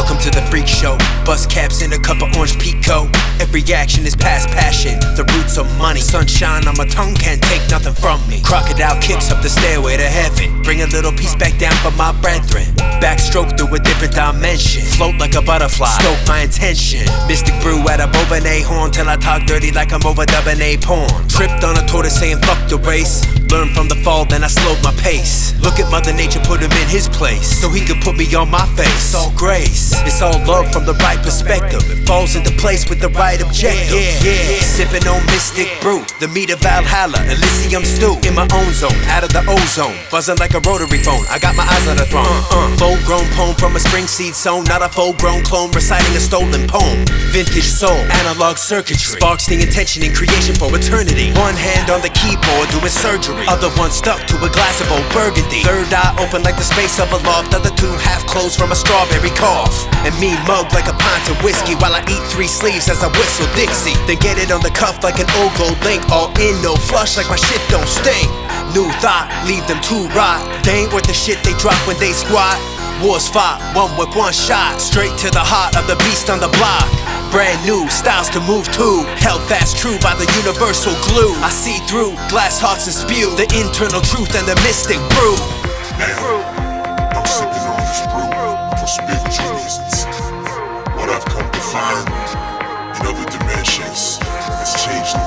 Welcome to the freak show. Bust caps in a cup of orange Pico. Every action is past passion. The roots of money. Sunshine on my tongue can't take nothing from me. Crocodile kicks up the stairway to heaven. Bring a little piece back down for my brethren. Backstroke through a different dimension. Float like a butterfly. Stoke my intention. Mystic brew at a Bourbonnais horn till I talk dirty like I'm overdubbing a porn. Tripped on a tortoise saying fuck the race. Learned from the fall, then I slowed my pace. Look at Mother Nature, put him in his place, so he could put me on my face. It's all grace, it's all love from the right perspective. It falls into place with the right objective. Yeah. Sipping on Mystic Brew, the meat of Valhalla, Elysium stew. In my own zone, out of the ozone, buzzing like a rotary phone. I got my eyes on the throne. Full-grown poem from a spring seed sown, not a full-grown clone reciting a stolen poem. Vintage soul, analog circuitry, sparks the intention in creation for eternity. One hand on the keyboard doing surgery, other one stuck to a glass of old burgundy. Third eye open like the space of a loft, other two half closed from a strawberry cough. And me mugged like a pint of whiskey while I eat 3 sleeves as I whistle Dixie. Then get it on the cuff like an old gold link. All in, no flush like my shit don't stink. New thought, leave them to rot. They ain't worth the shit they drop when they squat. Wars fought, one with one shot. Straight to the heart of the beast on the block. Brand new styles to move to, held fast true by the universal glue. I see through glass hearts and spew the internal truth and the mystic brew. Now, I'm sipping on this brew for spiritual reasons. What I've come to find in other dimensions has changed